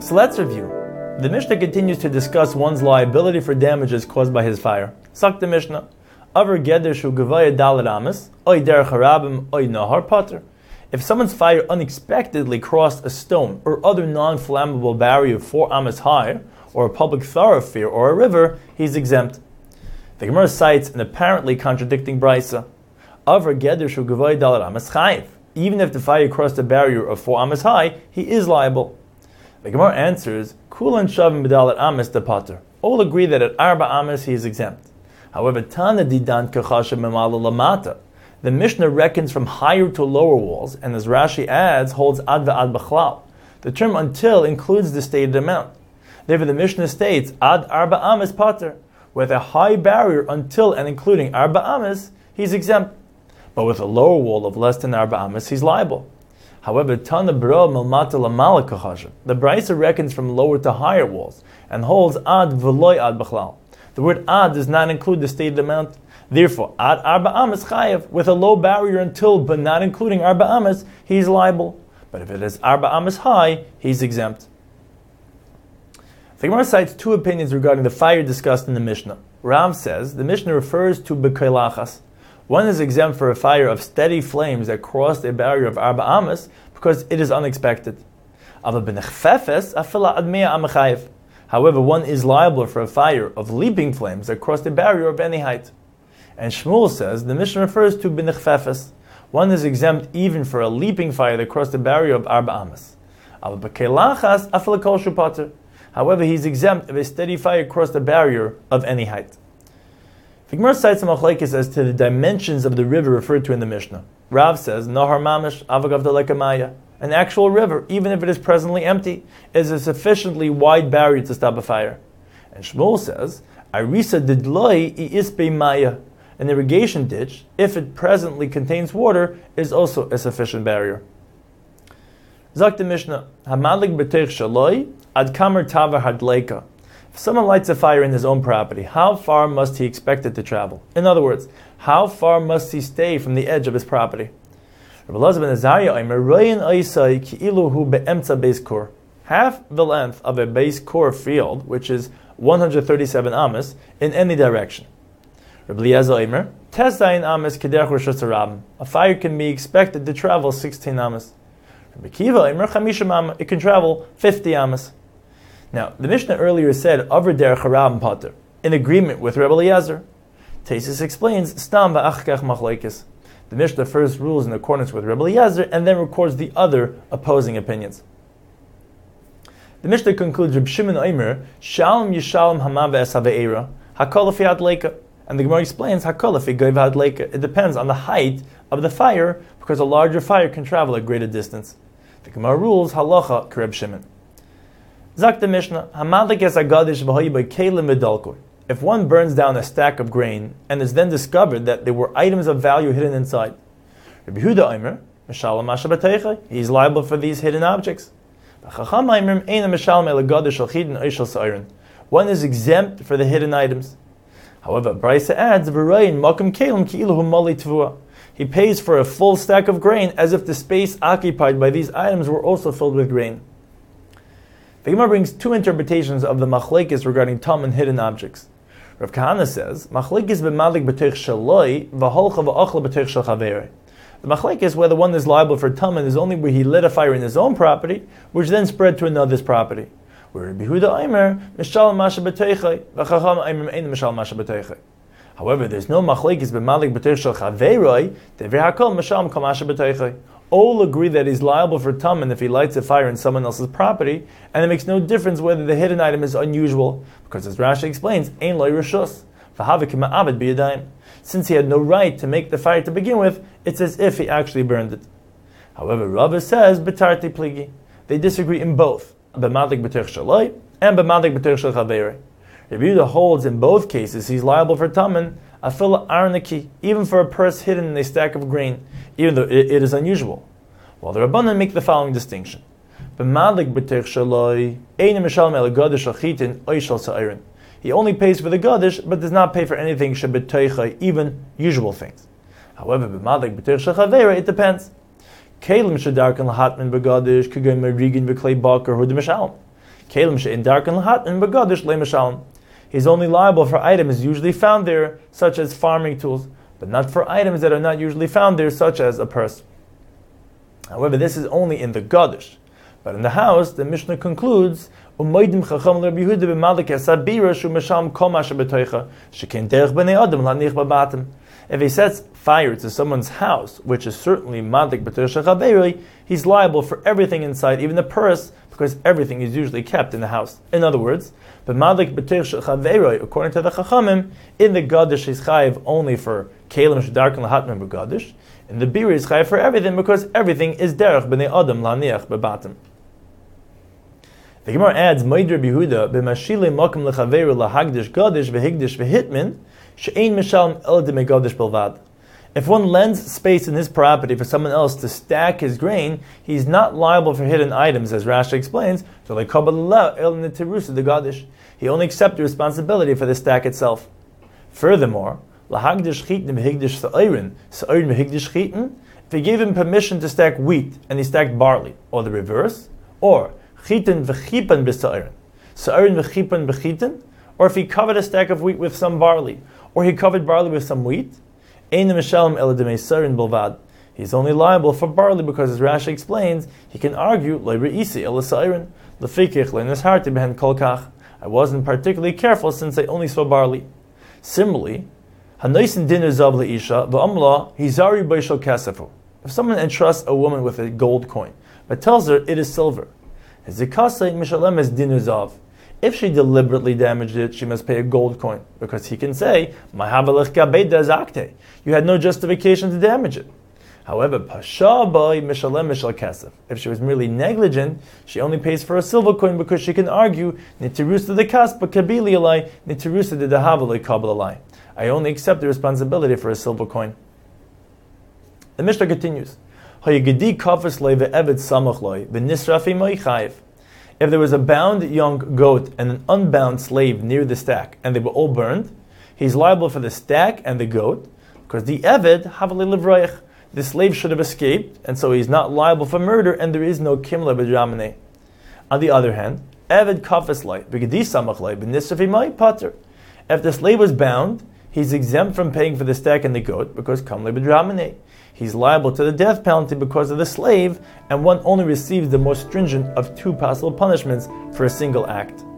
So let's review. The Mishnah continues to discuss one's liability for damages caused by his fire. Sak the Mishnah. Avar geder shu gevaya dalet amas, oy derech harabim, oy nahar pater. If someone's fire unexpectedly crossed a stone or other non-flammable barrier 4 amas high, or a public thoroughfare or a river, he's exempt. The Gemara cites an apparently contradicting brisa. Avar geder shu gevaya dalet amas chayiv. Even if the fire crossed a barrier of 4 amas high, he is liable. The Gemara answers, Kulan shavim b'dalet amas de pater. All agree that at arba amas he is exempt. However, Tana didan kachasha memala lamata. The Mishnah reckons from higher to lower walls, and as Rashi adds, holds ad ve'ad b'chlal. The term until includes the stated amount. Therefore, the Mishnah states ad arba amas pater. With a high barrier until and including arba amas, he's exempt. But with a lower wall of less than arba amas, he's liable. However, Tana b'ro milmata lamala kachasha. The brisa reckons from lower to higher walls, and holds ad v'loy ad b'chlal. The word ad does not include the stated amount. Therefore, ad arba amas chayev, with a low barrier until but not including arba amas, he's liable. But if it is arba amas high, he's exempt. The Gemara cites 2 opinions regarding the fire discussed in the Mishnah. Rav says the Mishnah refers to b'kailachas. One is exempt for a fire of steady flames that crossed a barrier of arba amas because it is unexpected. However, one is liable for a fire of leaping flames that crossed a barrier of any height. And Shmuel says the Mishnah refers to b'nechfefes. One is exempt even for a leaping fire that crossed a barrier of arba amas. However, he's exempt if a steady fire crossed a barrier of any height. The Gemara cites a machlekes as to the dimensions of the river referred to in the Mishnah. Rav says, Nahar mamish avagav delekamaya. An actual river, even if it is presently empty, is a sufficiently wide barrier to stop a fire. And Shmuel says, Arisa didloi ispe maya. An irrigation ditch, if it presently contains water, is also a sufficient barrier. Zak the Mishnah, Hamalik b'teich shaloi, ad kamer tavar hadleika. If someone lights a fire in his own property, how far must he expect it to travel? In other words, how far must he stay from the edge of his property? Half the length of a base core field, which is 137 amas, in any direction. A fire can be expected to travel 16 amas. It can travel 50 amas. Now, the Mishnah earlier said, Avar derech harabim pater, in agreement with Rebbe Eliezer. Taisus explains, Stam va'achkach machlekes. The Mishnah first rules in accordance with Rebbe Eliezer and then records the other opposing opinions. The Mishnah concludes, Reb Shimon Omer, Shalom yishalom hama ve'es ha've'era, hakol lefi hadleika. And the Gemara explains, hakol lefi goy v'hadleika. It depends on the height of the fire, because a larger fire can travel a greater distance. The Gemara rules, halacha k'Reb Shimon. Zak the Mishnah, Hamalik es agadish v'hoyi b'kelim v'dalkor. If one burns down a stack of grain and is then discovered that there were items of value hidden inside, Rabbi Yehuda Omer, Mishalem Masha b'teicha, he is liable for these hidden objects. One is exempt for the hidden items. However, Brisa adds, he pays for a full stack of grain as if the space occupied by these items were also filled with grain. The Gemara brings 2 interpretations of the machlekes regarding tam and hidden objects. Rav Kahana says, machlekes b'malik b'teich shaloi v'holcha v'achla b'teich shel chaverei. The machlekes whether one is liable for tam is only where he lit a fire in his own property, which then spread to another's property. Where Rabbi Yehuda Omer, mishalem masha b'teichai, v'chacham Omer ein mishalem masha b'teichai. However, there's no machlekes b'malik b'teich shel chaverei, devei hakol mishalem kol masha b'teichai. All agree that he's liable for taman if he lights a fire in someone else's property, and it makes no difference whether the hidden item is unusual, because as Rashi explains, ein loy rishus, v'havik ma'abed b'yadayim. Since he had no right to make the fire to begin with, it's as if he actually burned it. However, Rava says, b'tarti pligi. They disagree in both, b'madlik b'teich shaloi and b'madlik b'teich shel chaverei. Rabbi Yehuda holds in both cases he's liable for taman, afila arnaki, even for a purse hidden in a stack of grain, even though it is unusual. While the Rabbanan make the following distinction. He only pays for the gadish, but does not pay for anything shebeteicha, even usual things. However, it depends. Kelim she'in darken lahatman begadish le'mishalom. He's only liable for items usually found there, such as farming tools, but not for items that are not usually found there, such as a purse. However, this is only in the Gadish. But in the house, the Mishnah concludes, if he sets fire to someone's house, which is certainly Madlik B'Torah Chaveroi, he's liable for everything inside, even the purse, because everything is usually kept in the house. In other words, but Madlik B'Torah Chaveroi, according to the Chachamim, in the Gadish he's chayiv only for Kelim Shedarkin Lahatman B'Gadish. In the Biri he's chayiv for everything, because everything is Derech B'nei Adam Laniach B'Batim. The Gemara adds, Moed Rabbi Yehuda, b'mashile makom lechaveru lahagdish gadish v'higdish v'hitmin, she'ein mishalem el demei gadish belvad. If one lends space in his property for someone else to stack his grain, he's not liable for hidden items, as Rashi explains, he only accepts the responsibility for the stack itself. Furthermore, lahagdish chitin v'higdish sa'orin v'higdish chitin, if he gave him permission to stack wheat and he stacked barley, or the reverse, or chitin v'chipan b'sa'orin, sa'orin v'chipan b'chitin, or if he covered a stack of wheat with some barley, or he covered barley with some wheat, he's only liable for barley because, as Rashi explains, he can argue, I wasn't particularly careful since I only saw barley. Similarly, if someone entrusts a woman with a gold coin, but tells her it is silver, if she deliberately damaged it, she must pay a gold coin, because he can say, you had no justification to damage it. However, if she was merely negligent, she only pays for a silver coin because she can argue, I only accept the responsibility for a silver coin. The Mishnah continues, if there was a bound young goat and an unbound slave near the stack, and they were all burned, he's liable for the stack and the goat, because the Eved, the slave should have escaped, and so he's not liable for murder, and there is no Kimla B'Dramane. On the other hand, Eved Kafeslai, Pater. If the slave was bound, he's exempt from paying for the stack and the goat, because Kamle B'Dramane. He's liable to the death penalty because of the slave, and one only receives the most stringent of two possible punishments for a single act.